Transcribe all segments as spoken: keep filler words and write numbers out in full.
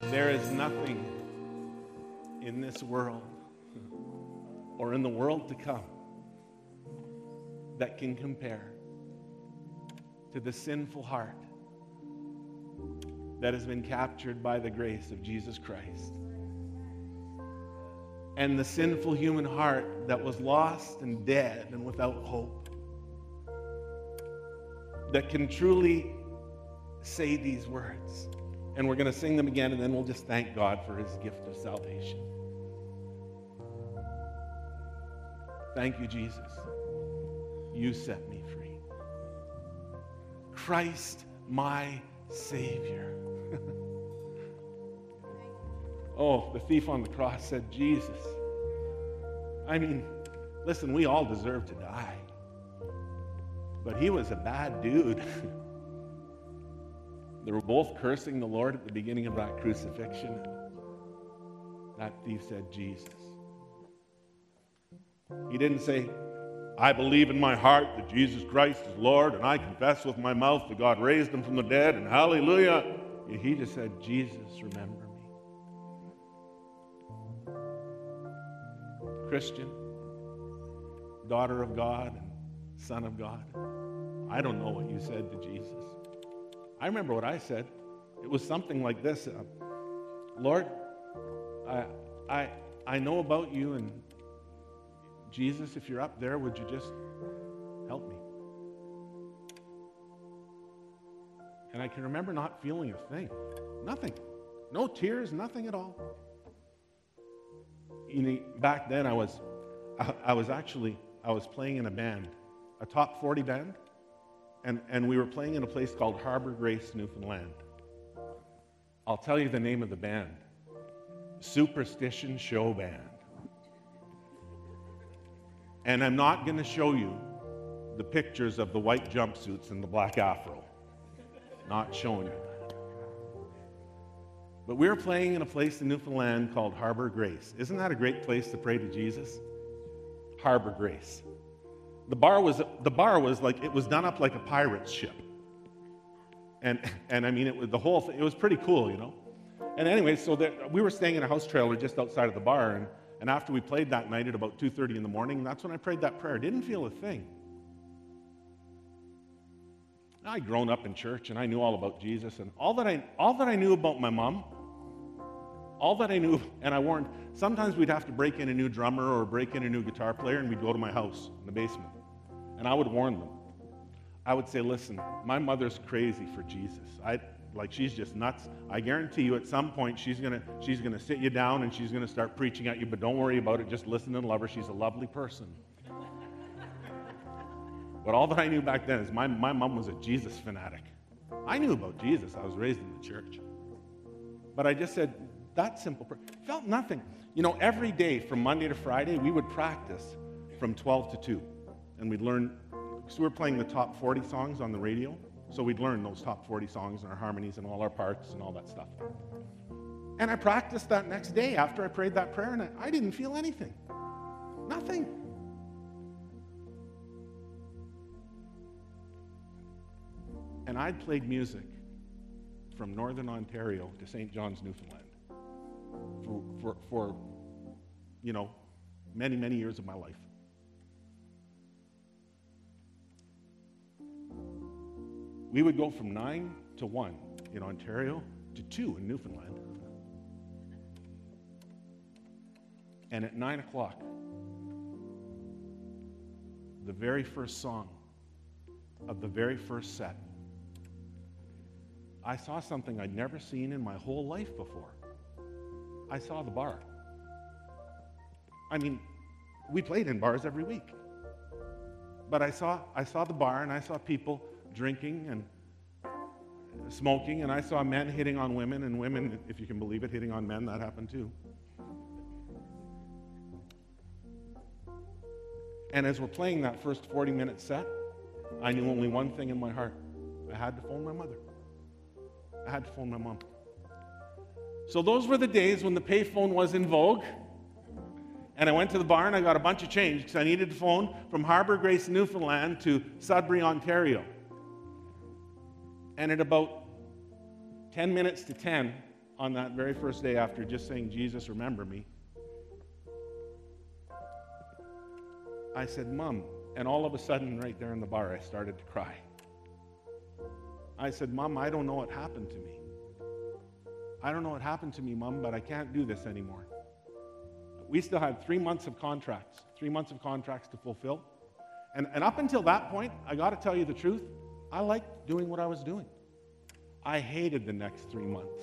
There is nothing in this world or in the world to come that can compare to the sinful heart that has been captured by the grace of Jesus Christ. And the sinful human heart that was lost and dead and without hope, that can truly say these words. And we're going to sing them again, and then we'll just thank God for his gift of salvation. Thank you, Jesus. You set me free. Christ, my Savior. Oh, the thief on the cross said, Jesus. I mean, listen, we all deserve to die. But he was a bad dude. They were both cursing the Lord at the beginning of that crucifixion. That thief said, Jesus. He didn't say, I believe in my heart that Jesus Christ is Lord, and I confess with my mouth that God raised him from the dead, and hallelujah. He just said, Jesus, remember me. Christian, daughter of God, and son of God, I don't know what you said to Jesus. I remember what I said. It was something like this. Uh, Lord, I, I, I know about you, and Jesus, if you're up there, would you just help me? And I can remember not feeling a thing. Nothing. No tears, nothing at all. You know, back then I was, I, I was actually, I was playing in a band, a top forty band. And, and we were playing in a place called Harbor Grace, Newfoundland. I'll tell you the name of the band. Superstition Show Band. And I'm not going to show you the pictures of the white jumpsuits and the black afro. Not showing you that. But we were playing in a place in Newfoundland called Harbor Grace. Isn't that a great place to pray to Jesus? Harbor Grace. The bar was the bar was like, it was done up like a pirate's ship, and and I mean it was the whole thing. It was pretty cool, you know. And anyway, so there, we were staying in a house trailer just outside of the bar, and and after we played that night at about two thirty in the morning, that's when I prayed that prayer. Didn't feel a thing. I'd grown up in church, and I knew all about Jesus, and all that I all that I knew about my mom, all that I knew, and I warned. Sometimes we'd have to break in a new drummer or break in a new guitar player, and we'd go to my house in the basement. And I would warn them. I would say, listen, my mother's crazy for Jesus. I like she's just nuts. I guarantee you at some point she's gonna she's gonna sit you down and she's gonna start preaching at you, but don't worry about it, just listen and love her. She's a lovely person. But all that I knew back then is my, my mom was a Jesus fanatic. I knew about Jesus. I was raised in the church. But I just said, that simple prayer. Felt nothing. You know, every day from Monday to Friday, we would practice from twelve to two. And we'd learn, so we were playing the top forty songs on the radio, so we'd learn those top forty songs and our harmonies and all our parts and all that stuff. And I practiced that next day after I prayed that prayer, and I, I didn't feel anything. Nothing. And I'd played music from Northern Ontario to Saint John's, Newfoundland for, for, for you know, many, many years of my life. We would go from nine to one in Ontario to two in Newfoundland. And at nine o'clock, the very first song of the very first set, I saw something I'd never seen in my whole life before. I saw the bar. I mean, we played in bars every week. But I saw I saw the bar, and I saw people drinking and smoking, and I saw men hitting on women, and women, if you can believe it, hitting on men. That happened too. And as we're playing that first forty-minute set, I knew only one thing in my heart. I had to phone my mother. I had to phone my mom. So those were the days when the payphone was in vogue. And I went to the bar and I got a bunch of change because I needed to phone from Harbor Grace, Newfoundland to Sudbury, Ontario. And at about ten minutes to ten on that very first day after just saying, Jesus, remember me, I said, Mom, and all of a sudden right there in the bar, I started to cry. I said, Mom, I don't know what happened to me. I don't know what happened to me, Mom, but I can't do this anymore. We still had three months of contracts, three months of contracts to fulfill. And, and up until that point, I got to tell you the truth, I liked doing what I was doing. I hated the next three months.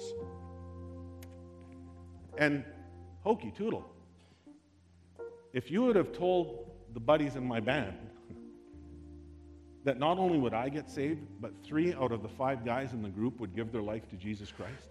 And hokey toodle, if you would have told the buddies in my band that not only would I get saved, but three out of the five guys in the group would give their life to Jesus Christ.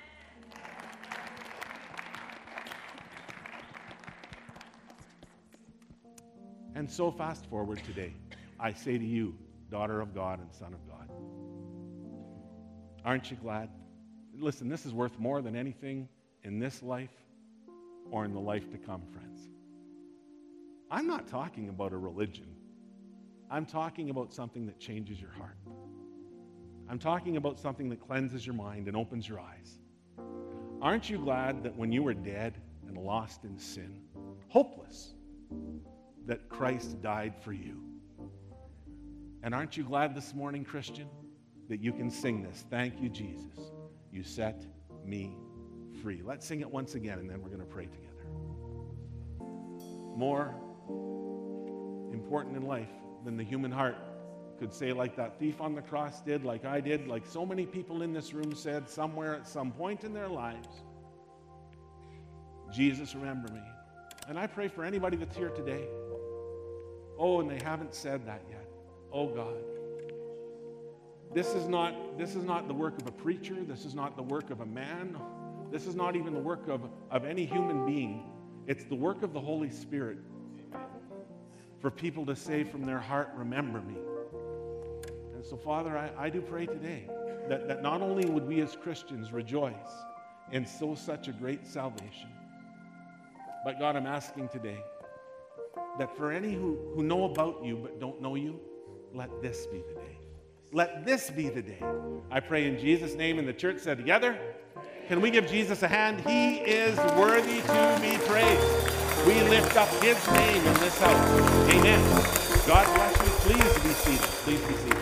And so fast forward today, I say to you, daughter of God and son of God, aren't you glad? Listen, this is worth more than anything in this life or in the life to come, friends. I'm not talking about a religion. I'm talking about something that changes your heart. I'm talking about something that cleanses your mind and opens your eyes. Aren't you glad that when you were dead and lost in sin, hopeless, that Christ died for you? And aren't you glad this morning, Christian, that you can sing this? Thank you, Jesus. You set me free. Let's sing it once again, and then we're going to pray together. More important in life than the human heart could say, like that thief on the cross did, like I did, like so many people in this room said somewhere at some point in their lives, Jesus, remember me. And I pray for anybody that's here today. Oh, and they haven't said that yet. Oh, God. This is not, this is not the work of a preacher. This is not the work of a man. This is not even the work of, of any human being. It's the work of the Holy Spirit for people to say from their heart, remember me. And so, Father, I, I do pray today that, that not only would we as Christians rejoice in so such a great salvation, but God, I'm asking today that for any who, who know about you but don't know you, let this be the day. Let this be the day. I pray in Jesus' name, and the church said together, can we give Jesus a hand? He is worthy to be praised. We lift up his name in this house. Amen. God bless you. Please be seated. Please be seated.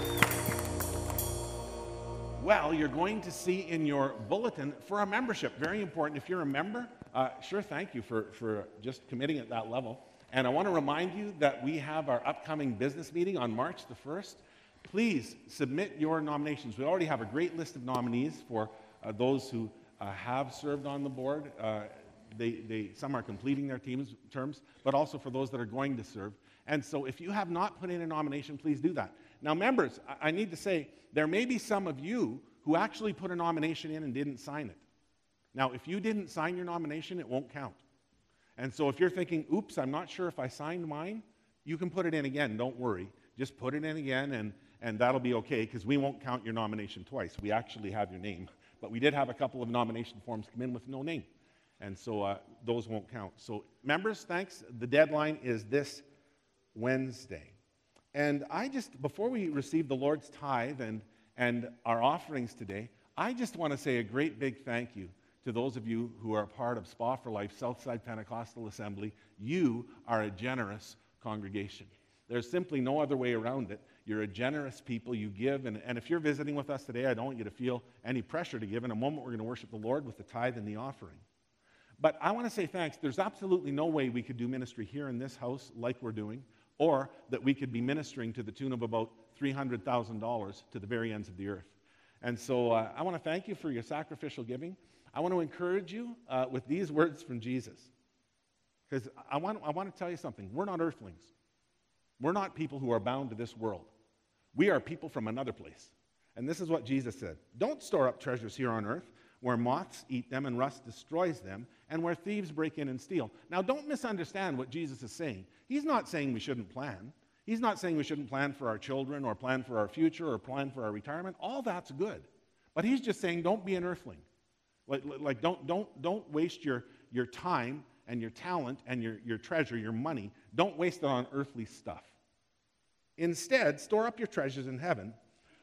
Well, you're going to see in your bulletin for a membership. Very important. If you're a member, uh, sure, thank you for, for just committing at that level. And I want to remind you that we have our upcoming business meeting on March the first. Please submit your nominations. We already have a great list of nominees for uh, those who uh, have served on the board. Uh, they, they, some are completing their teams, terms, but also for those that are going to serve. And so if you have not put in a nomination, please do that. Now, members, I, I need to say, there may be some of you who actually put a nomination in and didn't sign it. Now, if you didn't sign your nomination, it won't count. And so if you're thinking, oops, I'm not sure if I signed mine, you can put it in again. Don't worry. Just put it in again, and, and that'll be okay, because we won't count your nomination twice. We actually have your name. But we did have a couple of nomination forms come in with no name. And so uh, those won't count. So members, thanks. The deadline is this Wednesday. And I just, before we receive the Lord's tithe and, and our offerings today, I just want to say a great big thank you to those of you who are a part of Spa for Life, Southside Pentecostal Assembly. You are a generous congregation. There's simply no other way around it. You're a generous people. You give. And, and if you're visiting with us today, I don't want you to feel any pressure to give. In a moment, we're going to worship the Lord with the tithe and the offering. But I want to say thanks. There's absolutely no way we could do ministry here in this house like we're doing, or that we could be ministering to the tune of about three hundred thousand dollars to the very ends of the earth. And so uh, I want to thank you for your sacrificial giving. I want to encourage you uh, with these words from Jesus. Because I want, I want to tell you something. We're not earthlings. We're not people who are bound to this world. We are people from another place. And this is what Jesus said. Don't store up treasures here on earth, where moths eat them and rust destroys them, and where thieves break in and steal. Now, don't misunderstand what Jesus is saying. He's not saying we shouldn't plan. He's not saying we shouldn't plan for our children or plan for our future or plan for our retirement. All that's good. But he's just saying don't be an earthling. Like, like don't, don't, don't waste your, your time and your talent and your, your treasure, your money. Don't waste it on earthly stuff. Instead, store up your treasures in heaven,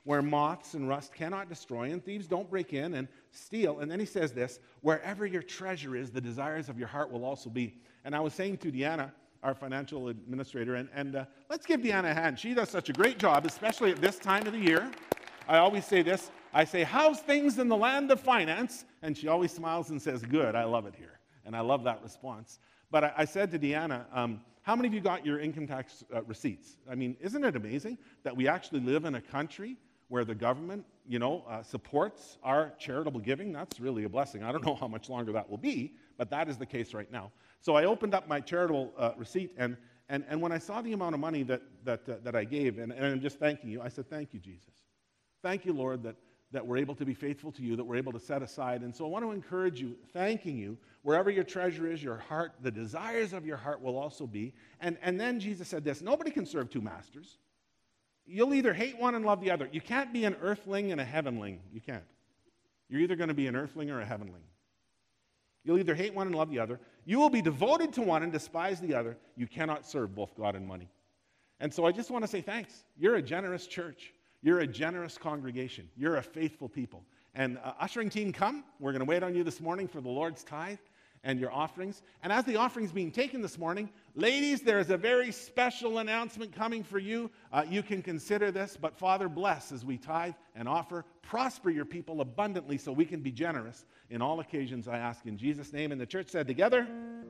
where moths and rust cannot destroy, and thieves don't break in and steal. And then he says this, wherever your treasure is, the desires of your heart will also be. And I was saying to Deanna, our financial administrator, and, and uh, let's give Deanna a hand. She does such a great job, especially at this time of the year. I always say this. I say, how's things in the land of finance? And she always smiles and says, good, I love it here. And I love that response. But I, I said to Deanna, um, how many of you got your income tax uh, receipts? I mean, isn't it amazing that we actually live in a country where the government, you know, uh, supports our charitable giving? That's really a blessing. I don't know how much longer that will be, but that is the case right now. So I opened up my charitable uh, receipt, and, and, and when I saw the amount of money that, that, uh, that I gave, and, and I'm just thanking you, I said, thank you, Jesus. Thank you, Lord, that, that we're able to be faithful to you, that we're able to set aside. And so I want to encourage you, thanking you, wherever your treasure is, your heart, the desires of your heart will also be. And, and then Jesus said this, nobody can serve two masters. You'll either hate one and love the other. You can't be an earthling and a heavenling. You can't. You're either going to be an earthling or a heavenling. You'll either hate one and love the other. You will be devoted to one and despise the other. You cannot serve both God and money. And so I just want to say thanks. You're a generous church. You're a generous congregation. You're a faithful people. And uh, ushering team, come. We're going to wait on you this morning for the Lord's tithe and your offerings. And as the offering's being taken this morning, ladies, there is a very special announcement coming for you. Uh, you can consider this, but Father, bless as we tithe and offer. Prosper your people abundantly so we can be generous in all occasions, I ask in Jesus' name. And the church said together,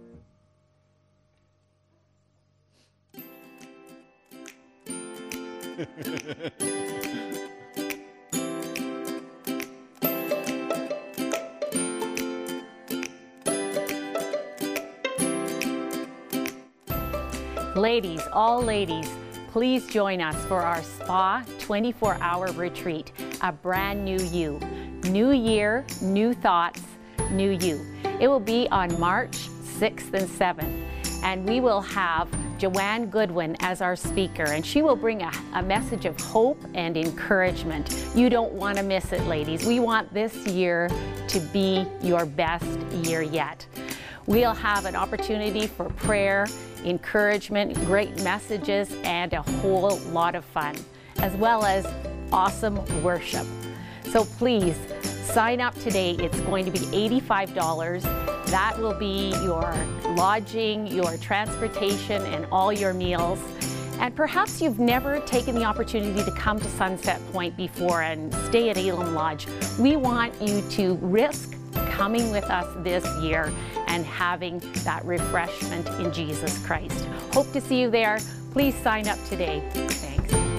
Ladies, all ladies, please join us for our Spa twenty-four hour retreat, A Brand New You. New year, new thoughts, new you. It will be on March sixth and seventh, and we will have Joanne Goodwin as our speaker, and she will bring a, a message of hope and encouragement. You don't want to miss it, ladies. We want this year to be your best year yet. We'll have an opportunity for prayer, encouragement, great messages, and a whole lot of fun, as well as awesome worship. So please sign up today. It's going to be eighty-five dollars. That will be your lodging, your transportation, and all your meals. And perhaps you've never taken the opportunity to come to Sunset Point before and stay at Elam Lodge. We want you to risk coming with us this year and having that refreshment in Jesus Christ. Hope to see you there. Please sign up today. Thanks.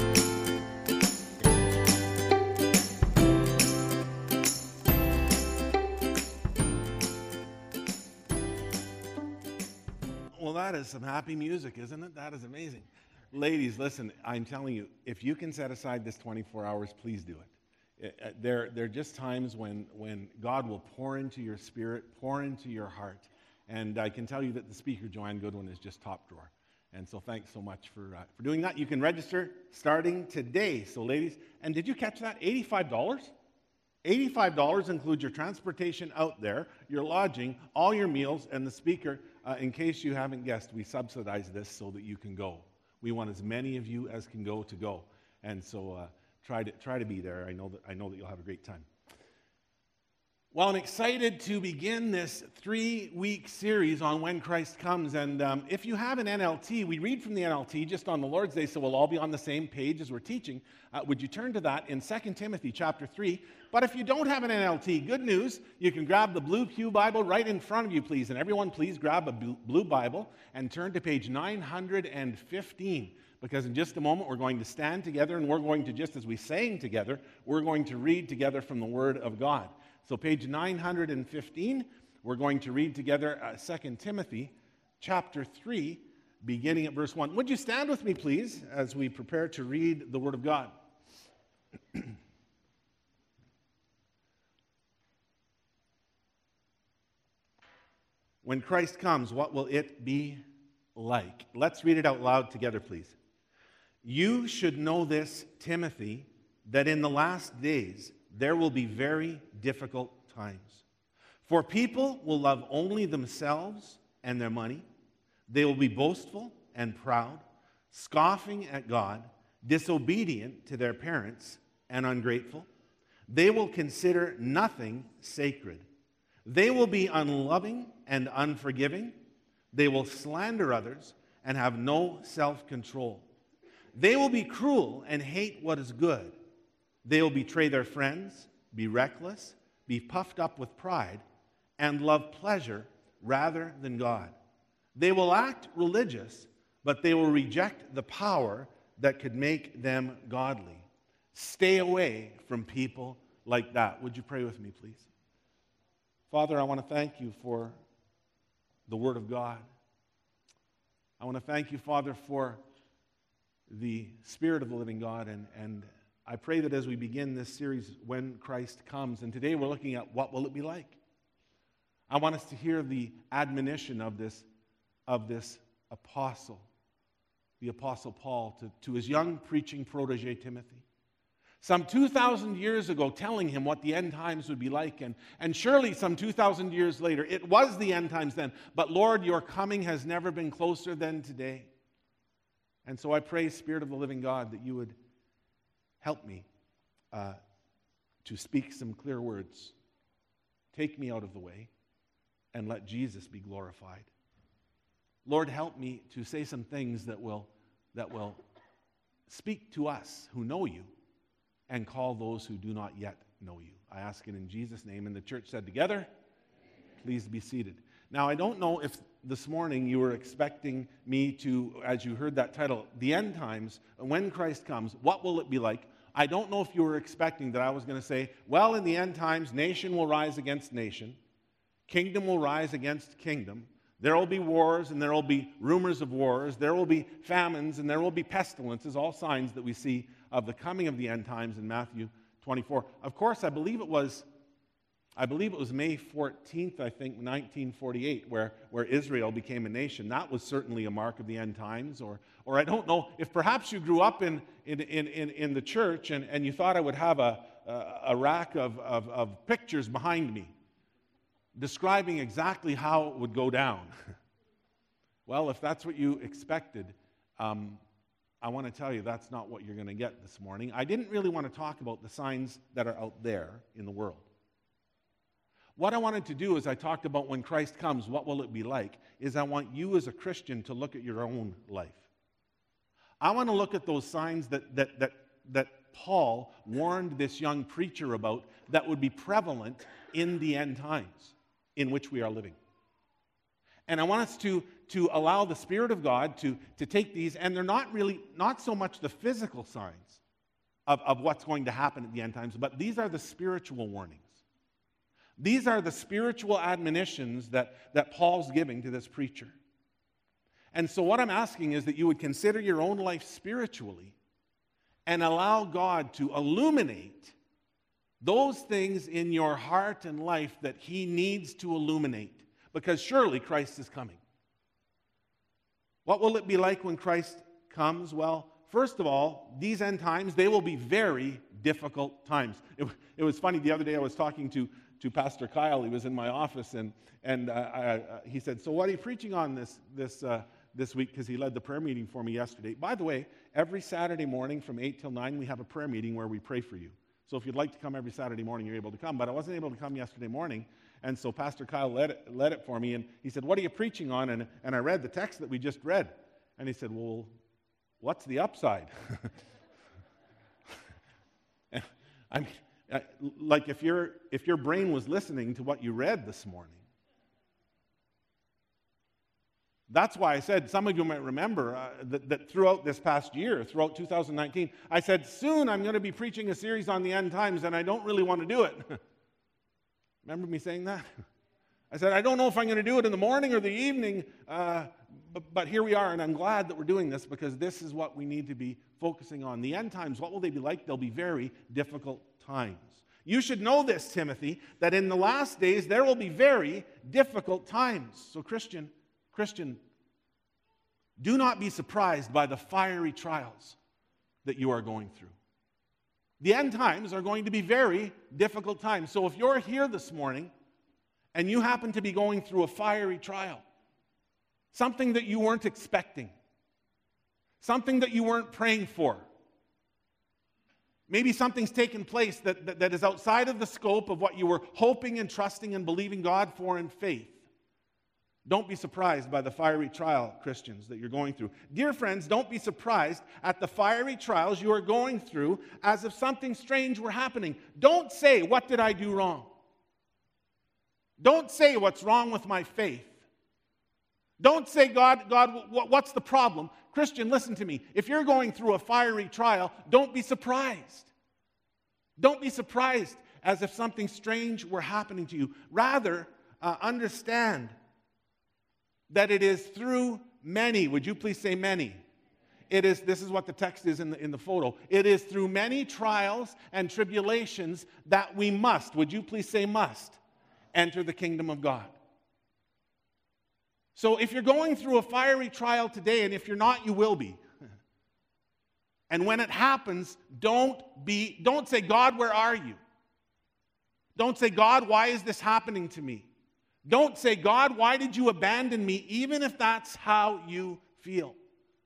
Well, that is some happy music, isn't it? That is amazing. Ladies, listen, I'm telling you, if you can set aside this twenty-four hours, please do it. It, uh, there, there are just times when, when God will pour into your spirit, pour into your heart. And I can tell you that the speaker, Joanne Goodwin, is just top drawer. And so thanks so much for, uh, for doing that. You can register starting today. So ladies, and did you catch that? eighty-five dollars? eighty-five dollars includes your transportation out there, your lodging, all your meals, and the speaker. Uh, in case you haven't guessed, we subsidize this so that you can go. We want as many of you as can go to go. And so uh, try to try to be there. I know that I know that you'll have a great time. Well, I'm excited to begin this three-week series on when Christ comes. And um, if you have an N L T, we read from the N L T just on the Lord's Day, so we'll all be on the same page as we're teaching. Uh, would you turn to that in Second Timothy chapter three? But if you don't have an N L T, good news, you can grab the Blue Pew Bible right in front of you, please. And everyone, please grab a Blue Bible and turn to page nine hundred fifteen. Because in just a moment, we're going to stand together, and we're going to, just as we sang together, we're going to read together from the Word of God. So page nine hundred fifteen, we're going to read together uh, Second Timothy chapter three, beginning at verse one. Would you stand with me, please, as we prepare to read the Word of God? When Christ comes, what will it be like? Let's read it out loud together, please. You should know this, Timothy, that in the last days there will be very difficult times. For people will love only themselves and their money. They will be boastful and proud, scoffing at God, disobedient to their parents, and ungrateful. They will consider nothing sacred. They will be unloving and unforgiving. They will slander others and have no self-control. They will be cruel and hate what is good. They will betray their friends, be reckless, be puffed up with pride, and love pleasure rather than God. They will act religious, but they will reject the power that could make them godly. Stay away from people like that. Would you pray with me, please? Father, I want to thank you for the Word of God. I want to thank you, Father, for the Spirit of the living God, and, and I pray that as we begin this series, When Christ Comes, and today we're looking at what will it be like? I want us to hear the admonition of this, of this apostle, the Apostle Paul, to, to his young preaching protege Timothy. Some two thousand years ago, telling him what the end times would be like, and, and surely some two thousand years later, it was the end times then, but Lord, your coming has never been closer than today. And so I pray, Spirit of the living God, that you would help me uh, to speak some clear words. Take me out of the way and let Jesus be glorified. Lord, help me to say some things that will, that will speak to us who know you and call those who do not yet know you. I ask it in Jesus' name. And the church said together, please be seated. Now, I don't know if this morning you were expecting me to, as you heard that title, The End Times, When Christ Comes, what will it be like? I don't know if you were expecting that I was going to say, well, in the end times, nation will rise against nation, kingdom will rise against kingdom, there will be wars and there will be rumors of wars, there will be famines and there will be pestilences, all signs that we see of the coming of the end times in Matthew twenty-four. Of course, I believe it was I believe it was May fourteenth, I think, nineteen forty-eight, where, where Israel became a nation. That was certainly a mark of the end times. Or, or I don't know, if perhaps you grew up in, in, in, in the church and, and you thought I would have a, a, a rack of, of, of pictures behind me describing exactly how it would go down. Well, if that's what you expected, um, I want to tell you that's not what you're going to get this morning. I didn't really want to talk about the signs that are out there in the world. What I wanted to do is I talked about when Christ comes, what will it be like, is I want you as a Christian to look at your own life. I want to look at those signs that, that, that, that Paul warned this young preacher about that would be prevalent in the end times in which we are living. And I want us to, to allow the Spirit of God to, to take these, and they're not really, not so much the physical signs of, of what's going to happen at the end times, but these are the spiritual warnings. These are the spiritual admonitions that, that Paul's giving to this preacher. And so what I'm asking is that you would consider your own life spiritually and allow God to illuminate those things in your heart and life that he needs to illuminate, because surely Christ is coming. What will it be like when Christ comes? Well, first of all, these end times, they will be very difficult times. It, it was funny, the other day I was talking to to Pastor Kyle. He was in my office, and, and uh, I, uh, he said, so what are you preaching on this, this, uh, this week? Because he led the prayer meeting for me yesterday. By the way, every Saturday morning from eight till nine, we have a prayer meeting where we pray for you. So if you'd like to come every Saturday morning, you're able to come. But I wasn't able to come yesterday morning, and so Pastor Kyle led it, led it for me, and he said, what are you preaching on? And, and I read the text that we just read. And he said, well, what's the upside? I mean, like if, your if your brain was listening to what you read this morning. That's why I said, some of you might remember uh, that, that throughout this past year, throughout two thousand nineteen, I said, soon I'm going to be preaching a series on the end times, and I don't really want to do it. Remember me saying that? I said, I don't know if I'm going to do it in the morning or the evening, uh, but, but here we are, and I'm glad that we're doing this, because this is what we need to be focusing on. The end times, what will they be like? They'll be very difficult times. You should know this, Timothy, that in the last days there will be very difficult times. So Christian, Christian, do not be surprised by the fiery trials that you are going through. The end times are going to be very difficult times. So if you're here this morning and you happen to be going through a fiery trial, something that you weren't expecting, something that you weren't praying for, Maybe something's taken place that, that, that is outside of the scope of what you were hoping and trusting and believing God for in faith. Don't be surprised by the fiery trial, Christians, that you're going through. Dear friends, don't be surprised at the fiery trials you are going through as if something strange were happening. Don't say, "What did I do wrong?" Don't say, "What's wrong with my faith?" Don't say, God, God, what's the problem? Christian, listen to me. If you're going through a fiery trial, don't be surprised. Don't be surprised as if something strange were happening to you. Rather, uh, understand that it is through many. Would you please say many? It is, this is what the text is in the, in the photo. It is through many trials and tribulations that we must, would you please say must, enter the kingdom of God. So if you're going through a fiery trial today, and if you're not, you will be. And when it happens, don't be, don't say, "God, where are you?" Don't say, "God, why is this happening to me?" Don't say, "God, why did you abandon me?" Even if that's how you feel.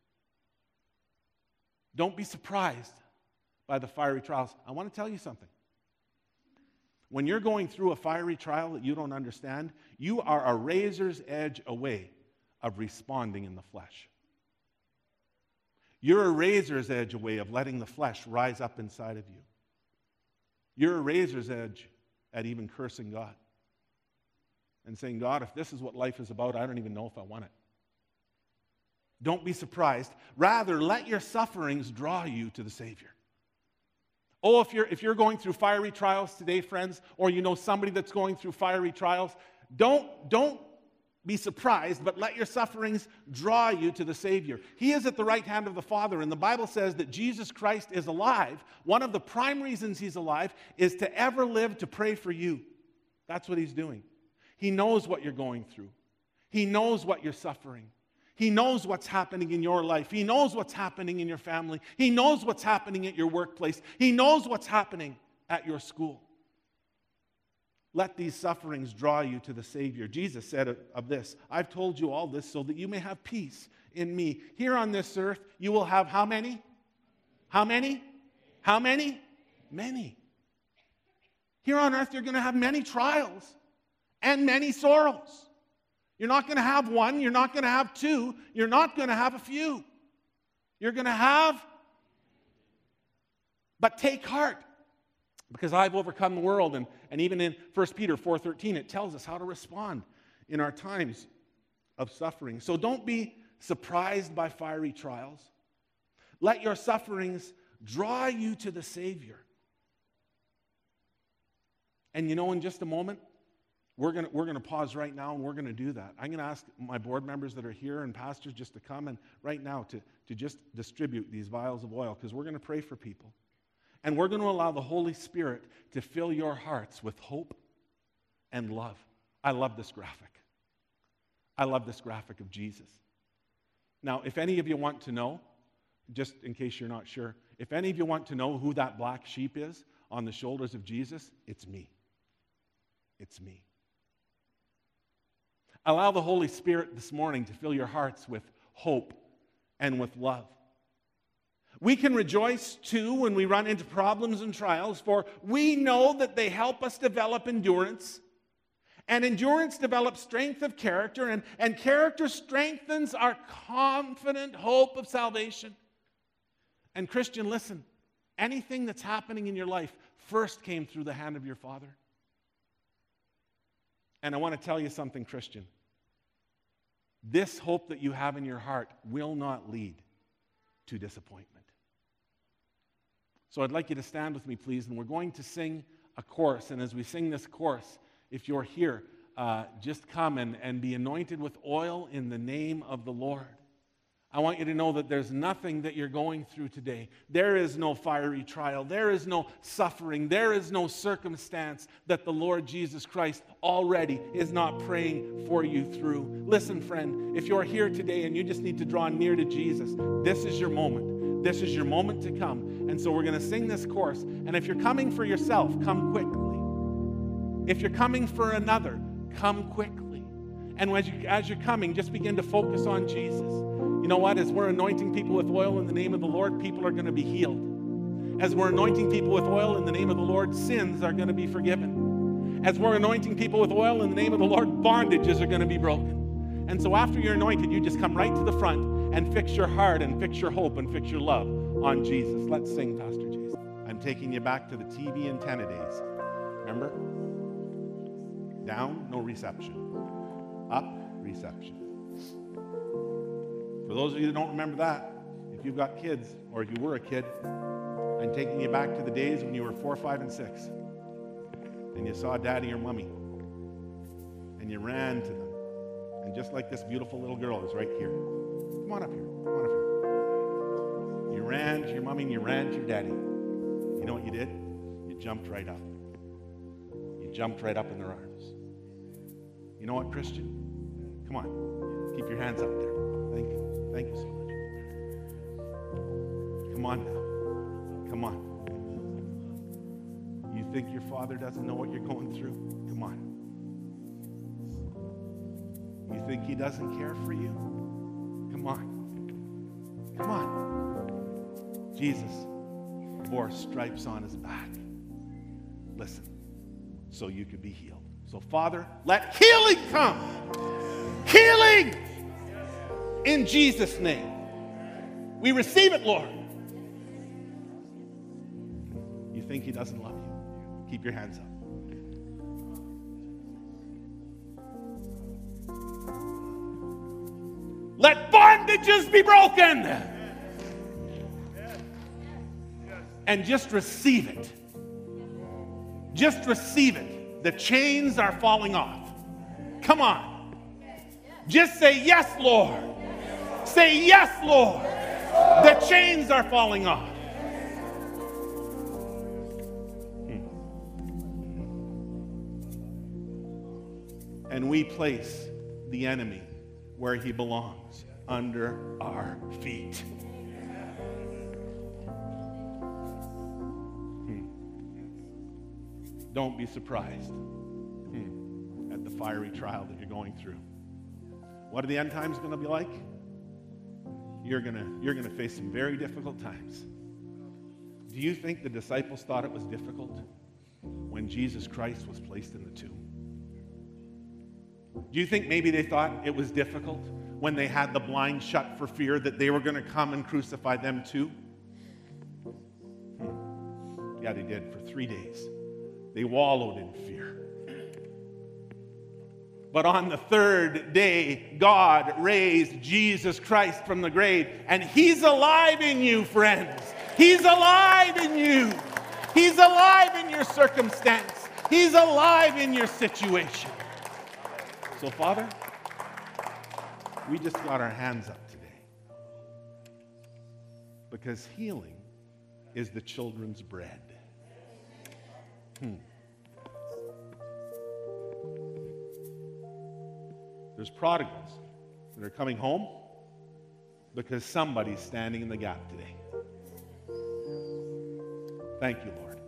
Don't be surprised by the fiery trials. I want to tell you something. When you're going through a fiery trial that you don't understand, you are a razor's edge away of responding in the flesh. You're a razor's edge away of letting the flesh rise up inside of you. You're a razor's edge at even cursing God and saying, "God, if this is what life is about, I don't even know if I want it." Don't be surprised. Rather, let your sufferings draw you to the Savior. Oh, if you're, if you're going through fiery trials today, friends, or you know somebody that's going through fiery trials, don't, don't be surprised, but let your sufferings draw you to the Savior. He is at the right hand of the Father, and the Bible says that Jesus Christ is alive. One of the prime reasons he's alive is to ever live to pray for you. That's what he's doing. He knows what you're going through. He knows what you're suffering. He knows what's happening in your life. He knows what's happening in your family. He knows what's happening at your workplace. He knows what's happening at your school. Let these sufferings draw you to the Savior. Jesus said of this, "I've told you all this so that you may have peace in me." Here on this earth, you will have how many? How many? How many? Many. Here on earth, you're going to have many trials and many sorrows. You're not going to have one. You're not going to have two. You're not going to have a few. You're going to have, but take heart, because I've overcome the world. And, and even in First Peter four thirteen, it tells us how to respond in our times of suffering. So don't be surprised by fiery trials. Let your sufferings draw you to the Savior. And you know, in just a moment, We're going we're to pause right now, and we're going to do that. I'm going to ask my board members that are here and pastors just to come and right now to, to just distribute these vials of oil, because we're going to pray for people. And we're going to allow the Holy Spirit to fill your hearts with hope and love. I love this graphic. I love this graphic of Jesus. Now, if any of you want to know, just in case you're not sure, if any of you want to know who that black sheep is on the shoulders of Jesus, it's me. It's me. Allow the Holy Spirit this morning to fill your hearts with hope and with love. We can rejoice, too, when we run into problems and trials, for we know that they help us develop endurance, and endurance develops strength of character, and, and character strengthens our confident hope of salvation. And Christian, listen, anything that's happening in your life first came through the hand of your Father. And I want to tell you something, Christian. This hope that you have in your heart will not lead to disappointment. So I'd like you to stand with me, please, and we're going to sing a chorus. And as we sing this chorus, if you're here, uh, just come and, and be anointed with oil in the name of the Lord. I want you to know that there's nothing that you're going through today. There is no fiery trial. There is no suffering. There is no circumstance that the Lord Jesus Christ already is not praying for you through. Listen, friend, if you're here today and you just need to draw near to Jesus, this is your moment. This is your moment to come. And so we're going to sing this chorus. And if you're coming for yourself, come quickly. If you're coming for another, come quickly. And as, you, as you're coming, just begin to focus on Jesus. You know what? As we're anointing people with oil in the name of the Lord, people are going to be healed. As we're anointing people with oil in the name of the Lord, sins are going to be forgiven. As we're anointing people with oil in the name of the Lord, bondages are going to be broken. And so after you're anointed, you just come right to the front and fix your heart and fix your hope and fix your love on Jesus. Let's sing, Pastor Jason. I'm taking you back to the T V antenna days. Remember? Down, no reception. Up, reception. For those of you that don't remember that, if you've got kids, or if you were a kid, I'm taking you back to the days when you were four, five, and six, and you saw daddy or mommy, and you ran to them. And just like this beautiful little girl is right here. Come on up here. Come on up here. You ran to your mommy and you ran to your daddy. You know what you did? You jumped right up. You jumped right up in their arms. You know what, Christian? Come on. Keep your hands up there. Thank you. Thank you so much. Come on now. Come on. You think your father doesn't know what you're going through? Come on. You think he doesn't care for you? Come on. Come on. Jesus bore stripes on his back. Listen, so you could be healed. So, Father, let healing come. Healing in Jesus' name. We receive it, Lord. You think he doesn't love you? Keep your hands up. Let bondages be broken. And just receive it. Just receive it. The chains are falling off. Come on. Just say, yes, Lord. Say, yes, Lord. The chains are falling off. Hmm. And we place the enemy where he belongs, under our feet. Hmm. Don't be surprised hmm. at the fiery trial that you're going through. What are the end times going to be like? You're going to you're going to face some very difficult times. Do you think the disciples thought it was difficult when Jesus Christ was placed in the tomb? Do you think maybe they thought it was difficult when they had the blind shut for fear that they were going to come and crucify them too? Hmm. Yeah, they did. For three days. They wallowed in fear. But on the third day, God raised Jesus Christ from the grave. And he's alive in you, friends. He's alive in you. He's alive in your circumstance. He's alive in your situation. So, Father, we just got our hands up today because healing is the children's bread. Hmm. There's prodigals that are coming home because somebody's standing in the gap today. Thank you, Lord.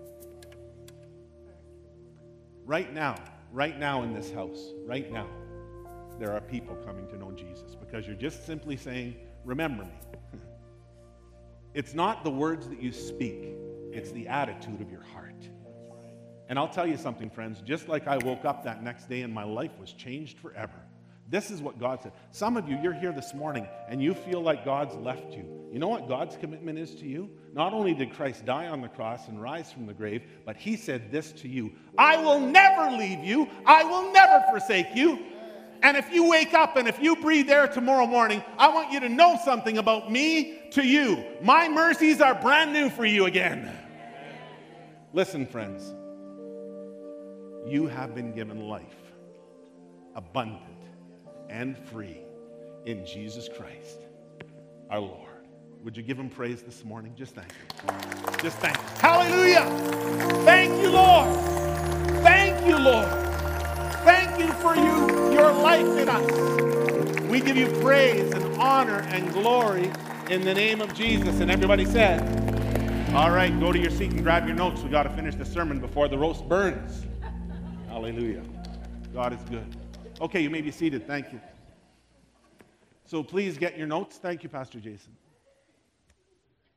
Right now, right now in this house, right now, there are people coming to know Jesus because you're just simply saying, remember me. It's not the words that you speak, it's the attitude of your heart. And I'll tell you something, friends, just like I woke up that next day and my life was changed forever. This is what God said. Some of you, you're here this morning and you feel like God's left you. You know what God's commitment is to you? Not only did Christ die on the cross and rise from the grave, but he said this to you: I will never leave you. I will never forsake you. And if you wake up and if you breathe air tomorrow morning, I want you to know something about me to you. My mercies are brand new for you again. Listen, friends. You have been given life, abundant and free, in Jesus Christ, our Lord. Would you give him praise this morning? Just thank him. Just thank him. Hallelujah. Thank you, Lord. Thank you, Lord. Thank you for you, your life in us. We give you praise and honor and glory in the name of Jesus. And everybody said, all right, go to your seat and grab your notes. We got to finish the sermon before the roast burns. Hallelujah. God is good. Okay, you may be seated. Thank you. So please get your notes. Thank you, Pastor Jason.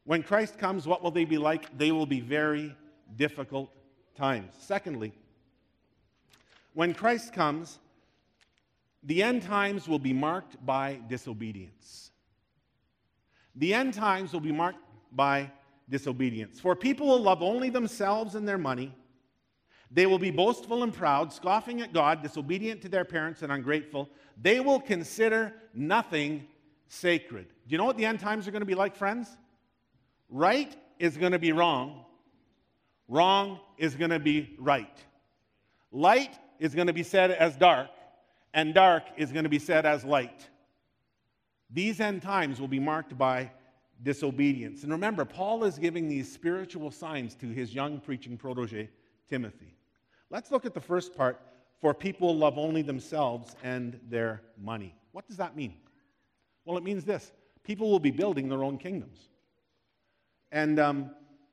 When Christ comes, what will they be like? They will be very difficult times. Secondly, when Christ comes, the end times will be marked by disobedience. The end times will be marked by disobedience. For people will love only themselves and their money. They will be boastful and proud, scoffing at God, disobedient to their parents and ungrateful. They will consider nothing sacred. Do you know what the end times are going to be like, friends? Right is going to be wrong. Wrong is going to be right. Light is going to be said as dark, and dark is going to be said as light. These end times will be marked by disobedience. And remember, Paul is giving these spiritual signs to his young preaching protege, Timothy. Let's look at the first part. For people love only themselves and their money. What does that mean? Well, it means this. People will be building their own kingdoms. And um,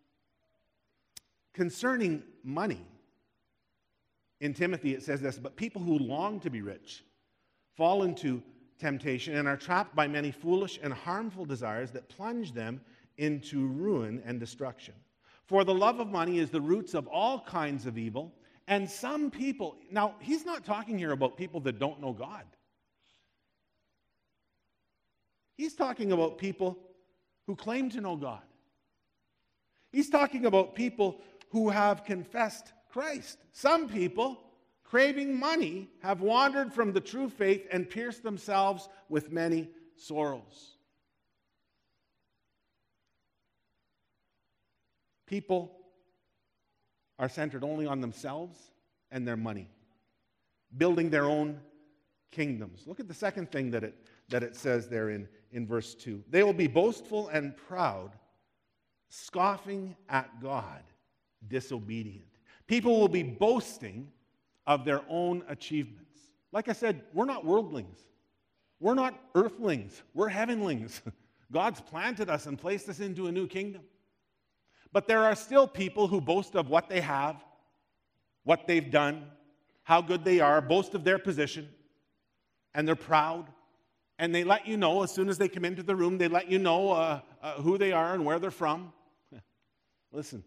concerning money, in Timothy it says this, but people who long to be rich fall into temptation and are trapped by many foolish and harmful desires that plunge them into ruin and destruction. For the love of money is the roots of all kinds of evil, and some people, now he's not talking here about people that don't know God. He's talking about people who claim to know God. He's talking about people who have confessed Christ. Some people, craving money, have wandered from the true faith and pierced themselves with many sorrows. People are centered only on themselves and their money, building their own kingdoms. Look at the second thing that it, that it says there in, in verse two. They will be boastful and proud, scoffing at God, disobedient. People will be boasting of their own achievements. Like I said, we're not worldlings. We're not earthlings. We're heavenlings. God's planted us and placed us into a new kingdom. But there are still people who boast of what they have, what they've done, how good they are, boast of their position, and they're proud. And they let you know, as soon as they come into the room, they let you know uh, uh, who they are and where they're from. Listen,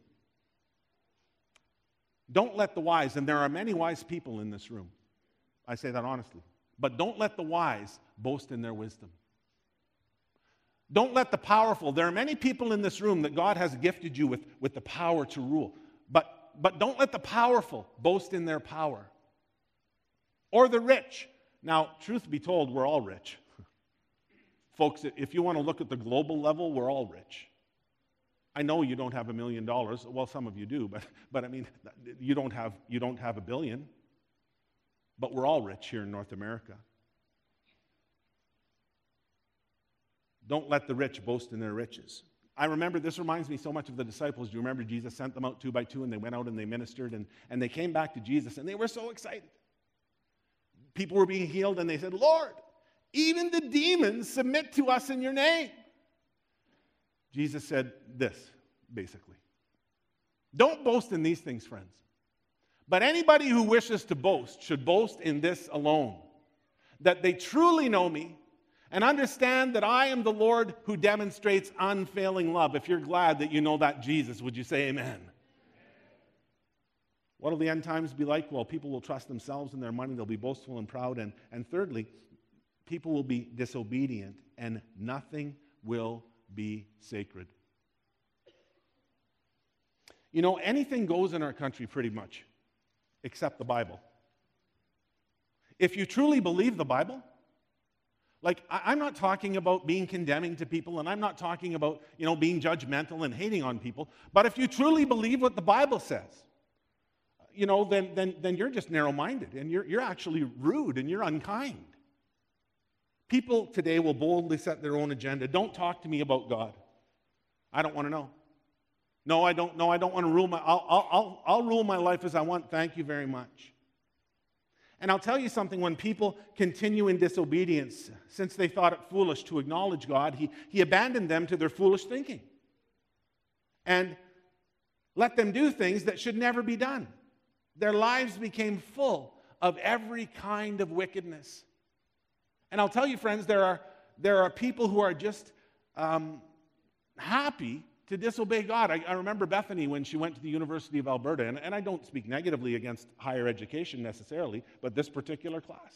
don't let the wise, and there are many wise people in this room, I say that honestly, but don't let the wise boast in their wisdom. Don't let the powerful, there are many people in this room that God has gifted you with, with the power to rule, but, but don't let the powerful boast in their power. Or the rich. Now, truth be told, we're all rich. Folks, if you want to look at the global level, we're all rich. I know you don't have a million dollars. Well, some of you do, but, but I mean, you don't have, you don't have a billion. But we're all rich here in North America. Don't let the rich boast in their riches. I remember, this reminds me so much of the disciples. Do you remember Jesus sent them out two by two, and they went out and they ministered, and, and they came back to Jesus, and they were so excited. People were being healed, and they said, Lord, even the demons submit to us in your name. Jesus said this, basically. Don't boast in these things, friends. But anybody who wishes to boast should boast in this alone, that they truly know me and understand that I am the Lord who demonstrates unfailing love. If you're glad that you know that Jesus, would you say amen? What will the end times be like? Well, people will trust themselves and their money. They'll be boastful and proud. And, and thirdly, people will be disobedient, and nothing will be sacred. You know, anything goes in our country pretty much, except the Bible. If you truly believe the Bible, like, I'm not talking about being condemning to people, and I'm not talking about, you know, being judgmental and hating on people, but if you truly believe what the Bible says, you know, then, then, then you're just narrow-minded, and you're, you're actually rude, and you're unkind. People today will boldly set their own agenda. Don't talk to me about God. I don't want to know. No, I don't. No, I don't want to rule my. I'll, I'll, I'll, I'll rule my life as I want. Thank you very much. And I'll tell you something. When people continue in disobedience, since they thought it foolish to acknowledge God, he, he abandoned them to their foolish thinking, and let them do things that should never be done. Their lives became full of every kind of wickedness. And I'll tell you, friends, there are, there are people who are just um, happy to disobey God. I, I remember Bethany when she went to the University of Alberta, and, and I don't speak negatively against higher education necessarily, but this particular class.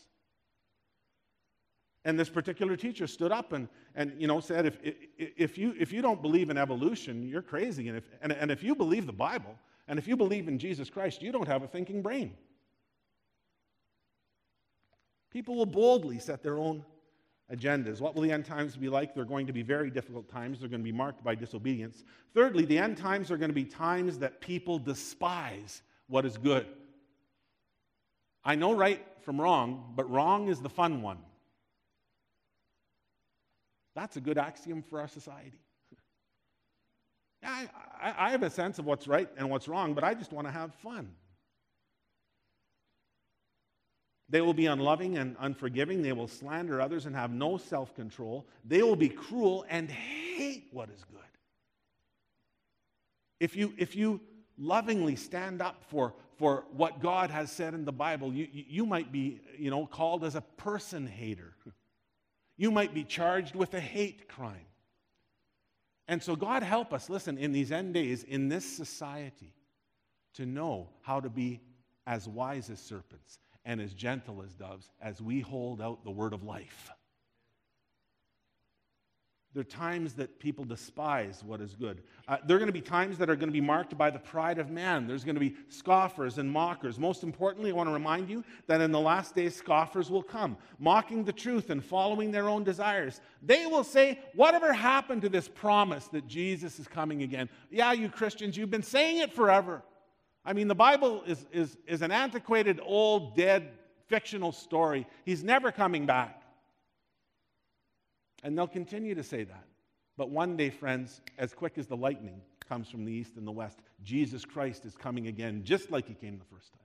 And this particular teacher stood up and, and you know, said, if, if, you, if you don't believe in evolution, you're crazy. And if, and, and if you believe the Bible, and if you believe in Jesus Christ, you don't have a thinking brain. People will boldly set their own agendas. What will the end times be like? They're going to be very difficult times. They're going to be marked by disobedience. Thirdly, the end times are going to be times that people despise what is good. I know right from wrong, but wrong is the fun one. That's a good axiom for our society. Yeah, I, I, I have a sense of what's right and what's wrong, but I just want to have fun. They will be unloving and unforgiving. They will slander others and have no self-control. They will be cruel and hate what is good. If you, if you lovingly stand up for, for what God has said in the Bible, you, you might be, you know, called as a person hater. You might be charged with a hate crime. And so God help us, listen, in these end days, in this society, to know how to be as wise as serpents and as gentle as doves as we hold out the word of life. There are times that people despise what is good. Uh, there are going to be times that are going to be marked by the pride of man. There's going to be scoffers and mockers. Most importantly, I want to remind you that in the last days, scoffers will come, mocking the truth and following their own desires. They will say, whatever happened to this promise that Jesus is coming again? Yeah, you Christians, you've been saying it forever. I mean, the Bible is, is, is an antiquated, old, dead, fictional story. He's never coming back. And they'll continue to say that. But one day, friends, as quick as the lightning comes from the east and the west, Jesus Christ is coming again, just like he came the first time.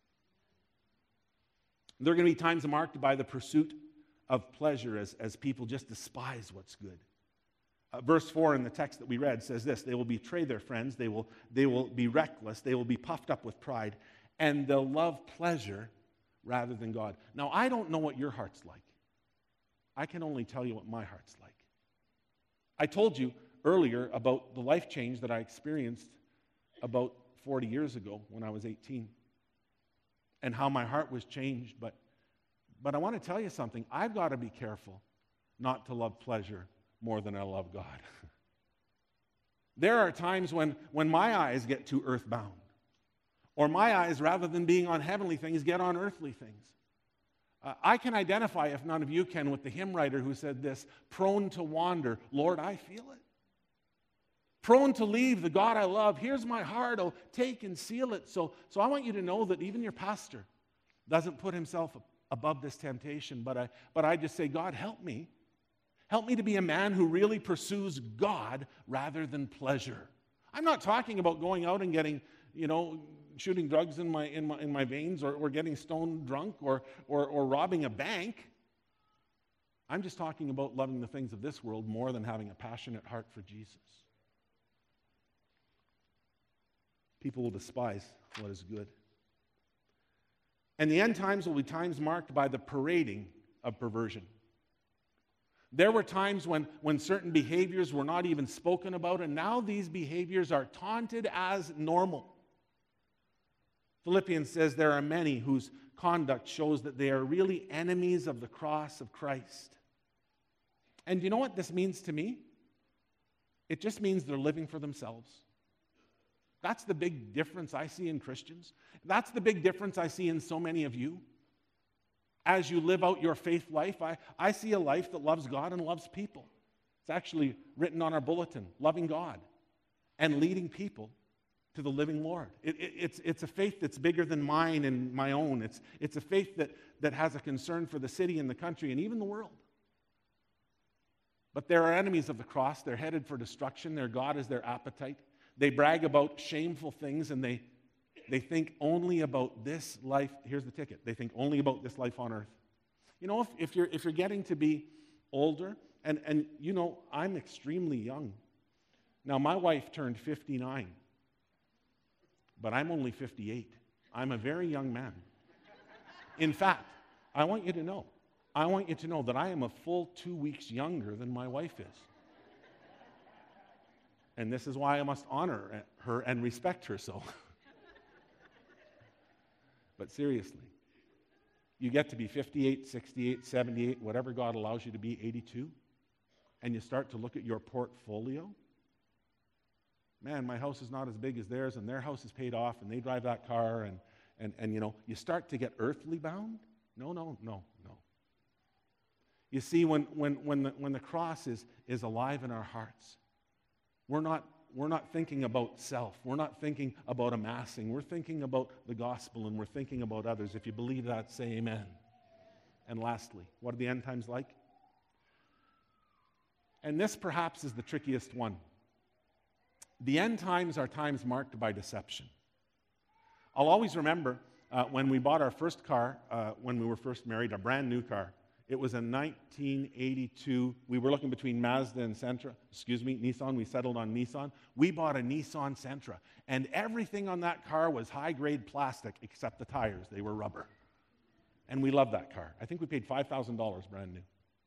There are going to be times marked by the pursuit of pleasure as, as people just despise what's good. Uh, verse four in the text that we read says this: they will betray their friends, they will, they will be reckless, they will be puffed up with pride, and they'll love pleasure rather than God. Now, I don't know what your heart's like. I can only tell you what my heart's like. I told you earlier about the life change that I experienced about forty years ago when I was eighteen, and how my heart was changed. But, but I want to tell you something. I've got to be careful not to love pleasure more than I love God. There are times when, when my eyes get too earthbound, or my eyes, rather than being on heavenly things, get on earthly things. Uh, I can identify, if none of you can, with the hymn writer who said this: prone to wander, Lord, I feel it. Prone to leave the God I love, here's my heart, oh, take and seal it. So, so I want you to know that even your pastor doesn't put himself above this temptation, but I, but I just say, God, help me. Help me to be a man who really pursues God rather than pleasure. I'm not talking about going out and getting, you know, shooting drugs in my in my in my veins, or, or getting stone drunk, or, or or robbing a bank. I'm just talking about loving the things of this world more than having a passionate heart for Jesus. People will despise what is good. And the end times will be times marked by the parading of perversion. There were times when, when certain behaviors were not even spoken about, and now these behaviors are taunted as normal. Philippians says there are many whose conduct shows that they are really enemies of the cross of Christ. And you know what this means to me? It just means they're living for themselves. That's the big difference I see in Christians. That's the big difference I see in so many of you. As you live out your faith life, I, I see a life that loves God and loves people. It's actually written on our bulletin: loving God and leading people to the living Lord. It, it, it's, it's a faith that's bigger than mine and my own. It's, it's a faith that, that has a concern for the city and the country and even the world. But there are enemies of the cross. They're headed for destruction. Their God is their appetite. They brag about shameful things, and they, they think only about this life. Here's the ticket. They think only about this life on earth. You know, if, if, you're, if you're getting to be older, and, and you know, I'm extremely young. Now, my wife turned fifty-nine. But I'm only fifty-eight. I'm a very young man. In fact, I want you to know, I want you to know that I am a full two weeks younger than my wife is. And this is why I must honor her and respect her so. But seriously, you get to be fifty-eight, sixty-eight, seventy-eight, whatever God allows you to be, eighty-two, and you start to look at your portfolio. Man, my house is not as big as theirs, and their house is paid off, and they drive that car, and, and, and you know, you start to get earthly bound. No, no, no, no. You see, when, when, when, the, when the cross is, is alive in our hearts, we're not, we're not thinking about self. We're not thinking about amassing. We're thinking about the gospel, and we're thinking about others. If you believe that, say amen. And lastly, what are the end times like? And this perhaps is the trickiest one. The end times are times marked by deception. I'll always remember uh, when we bought our first car, uh, when we were first married, a brand new car. It was in nineteen eighty-two. We were looking between Mazda and Sentra. Excuse me, Nissan. We settled on Nissan. We bought a Nissan Sentra. And everything on that car was high-grade plastic except the tires. They were rubber. And we loved that car. I think we paid five thousand dollars brand new.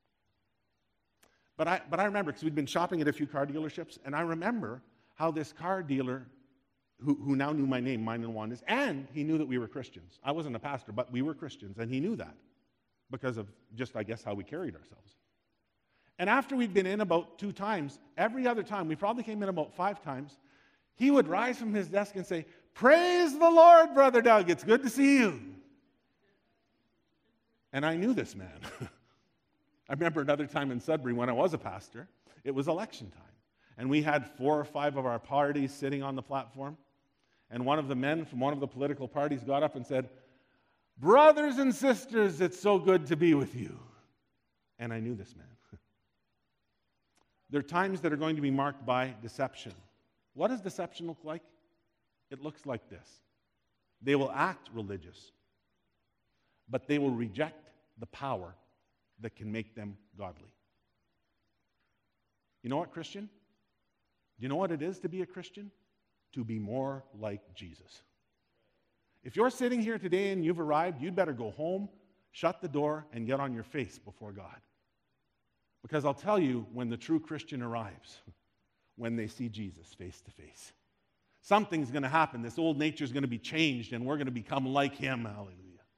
But I, but I remember, because we'd been shopping at a few car dealerships, and I remember how this car dealer, who, who now knew my name, mine and Wanda's, and he knew that we were Christians. I wasn't a pastor, but we were Christians, and he knew that, because of just, I guess, how we carried ourselves. And after we'd been in about two times, every other time, we probably came in about five times, he would rise from his desk and say, "Praise the Lord, Brother Doug, it's good to see you." And I knew this man. I remember another time in Sudbury when I was a pastor, it was election time. And we had four or five of our parties sitting on the platform. And one of the men from one of the political parties got up and said, "Brothers and sisters, it's so good to be with you." And I knew this man. There are times that are going to be marked by deception. What does deception look like? It looks like this. They will act religious, but they will reject the power that can make them godly. You know what, Christian? Do you know what it is to be a Christian? To be more like Jesus. If you're sitting here today and you've arrived, you'd better go home, shut the door, and get on your face before God. Because I'll tell you, when the true Christian arrives, when they see Jesus face to face, something's going to happen. This old nature is going to be changed, and we're going to become like him. Hallelujah.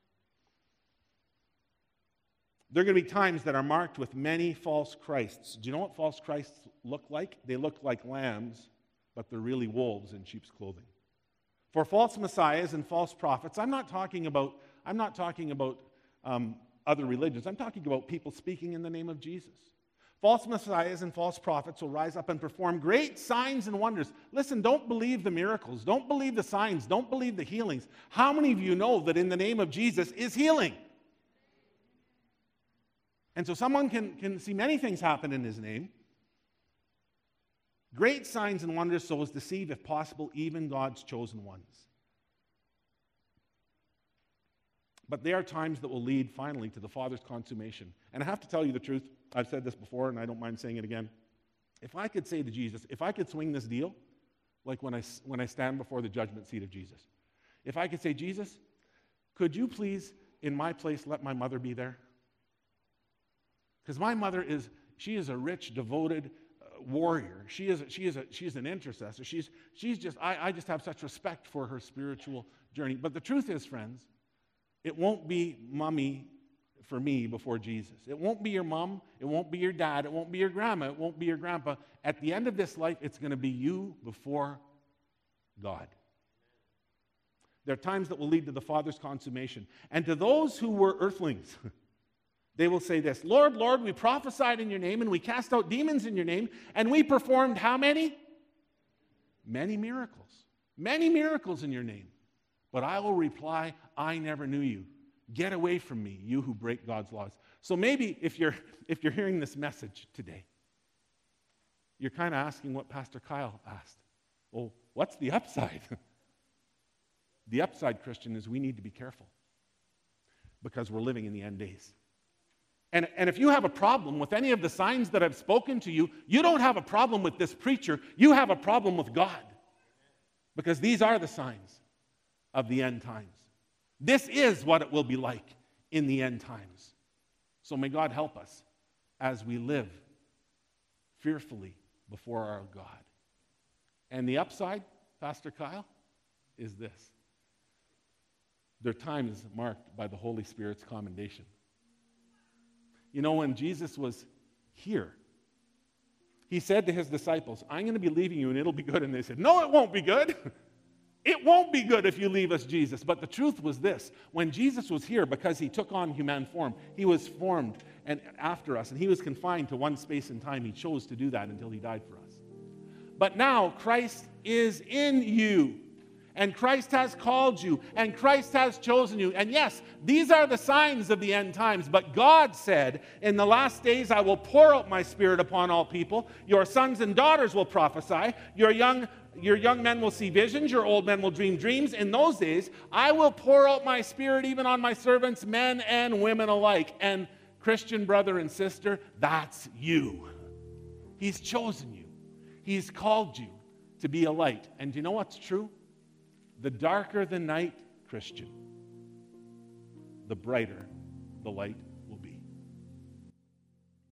There are going to be times that are marked with many false Christs. Do you know what false Christs look like? They look like lambs, but they're really wolves in sheep's clothing. For false messiahs and false prophets, I'm not talking about, I'm not talking about um, other religions. I'm talking about people speaking in the name of Jesus. False messiahs and false prophets will rise up and perform great signs and wonders. Listen, don't believe the miracles. Don't believe the signs. Don't believe the healings. How many of you know that in the name of Jesus is healing? And so someone can, can see many things happen in his name. Great signs and wonders so as to deceive, if possible, even God's chosen ones. But there are times that will lead finally to the Father's consummation. And I have to tell you the truth. I've said this before, and I don't mind saying it again. If I could say to Jesus, if I could swing this deal, like when I, when I stand before the judgment seat of Jesus, if I could say, "Jesus, could you please, in my place, let my mother be there? Because my mother is, she is a rich, devoted uh, warrior. She is, she is, a, she is an intercessor. She's, she's just, I, I just have such respect for her spiritual journey." But the truth is, friends, it won't be mommy for me before Jesus. It won't be your mom. It won't be your dad. It won't be your grandma. It won't be your grandpa. At the end of this life, it's going to be you before God. There are times that will lead to the Father's consummation. And to those who were earthlings, they will say this: "Lord, Lord, we prophesied in your name, and we cast out demons in your name, and we performed" how many? Many miracles. Many miracles in your name. But I will reply, "I never knew you. Get away from me, you who break God's laws." So maybe if you're, if you're hearing this message today, you're kind of asking what Pastor Kyle asked. Well, what's the upside? The upside, Christian, is we need to be careful because we're living in the end days. And, and if you have a problem with any of the signs that I've spoken to you, you don't have a problem with this preacher. You have a problem with God. Because these are the signs of the end times. This is what it will be like in the end times. So may God help us as we live fearfully before our God. And the upside, Pastor Kyle, is this. Their time is marked by the Holy Spirit's commendation. You know, when Jesus was here, he said to his disciples, I'm going to be leaving you and it'll be good. And they said, no, it won't be good. It won't be good if you leave us, Jesus. But the truth was this. When Jesus was here, because he took on human form, he was formed and after us, and he was confined to one space and time. He chose to do that until he died for us. But now Christ is in you, and Christ has called you, and Christ has chosen you. And yes, these are the signs of the end times. But God said, in the last days I will pour out my Spirit upon all people. Your sons and daughters will prophesy. Your young Your young men will see visions, your old men will dream dreams. In those days, I will pour out my Spirit even on my servants, men and women alike. And Christian brother and sister, that's you. He's chosen you. He's called you to be a light. And do you know what's true? The darker the night, Christian, the brighter the light